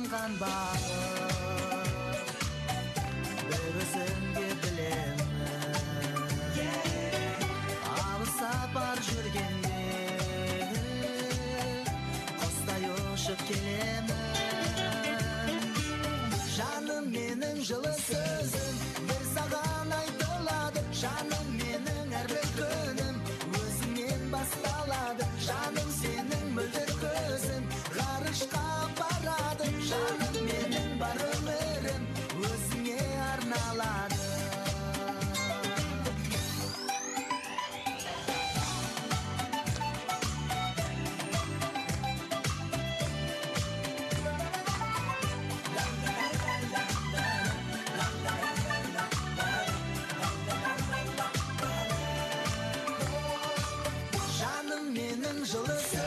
қонған бақыт бір өзіңге білемін алыс сапар жүргенде құстай ұшып келемін жаным менің жылы сөзім бір саған айтылады жаным менің әрбір күнім өзіңнен басталады жаным сенің мөлдір көзің ғарышқа апарады жаным менің бар өмірім өзіңе арналады жаным менің жылы